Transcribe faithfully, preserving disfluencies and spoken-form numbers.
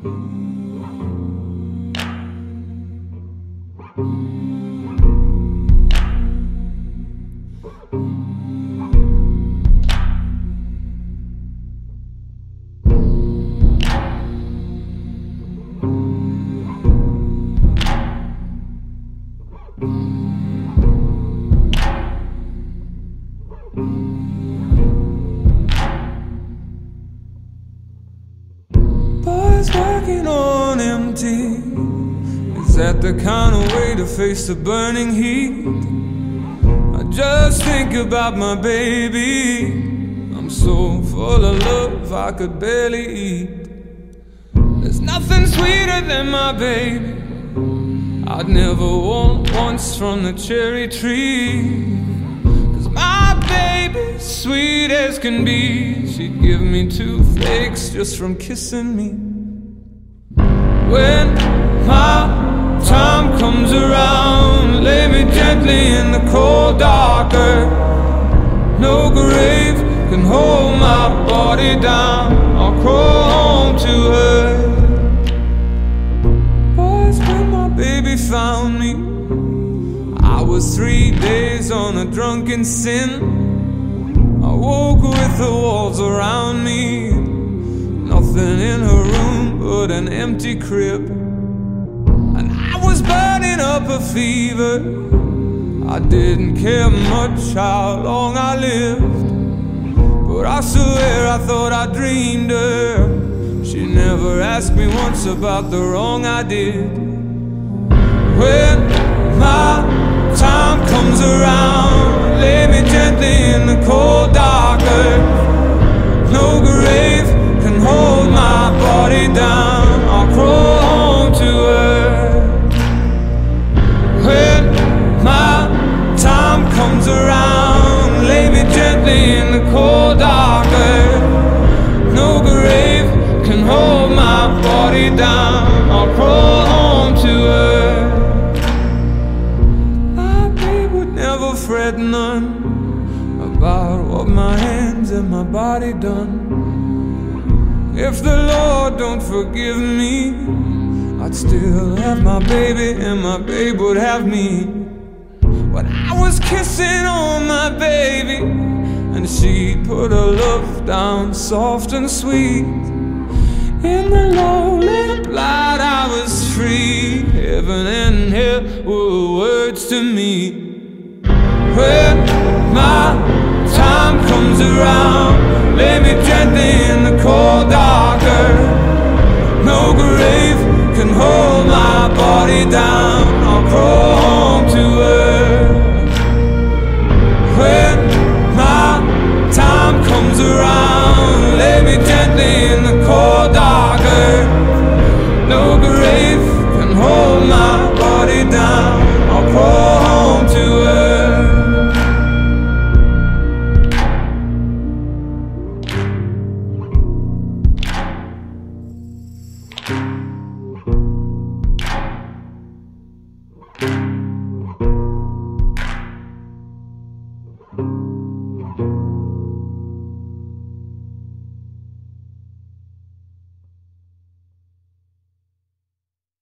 Boys working on empty. Is that the kind of way to face the burning heat? I just think about my baby. I'm so full of love I could barely eat. There's nothing sweeter than my baby. I'd never want once from the cherry tree. Cause my baby's sweet as can be. She'd give me two flakes just from kissing me. When my time comes around, lay me gently in the cold dark earth. No grave can hold my body down. I'll crawl home to her. Boys, when my baby found me, I was three days on a drunken sin. I woke with the walls around me, nothing in her room but an empty crib. And I was burning up a fever. I didn't care much how long I lived, but I swear I thought I dreamed her. She never asked me once about the wrong I did. When my time comes around, lay me gently in the cold dark earth. No grave can hold my body down. I'll crawl home to her. When my time comes around, lay me gently in the cold dark earth. No grave can hold my body down. I'll crawl home to her. My babe would never fret none about what my hands and my body done. If the Lord don't forgive me, I'd still have my baby and my babe would have me. But I was kissing on my baby, and she'd put her love down soft and sweet. In the lonely light I was free. Heaven and hell were words to me. When my time comes around, lay me gently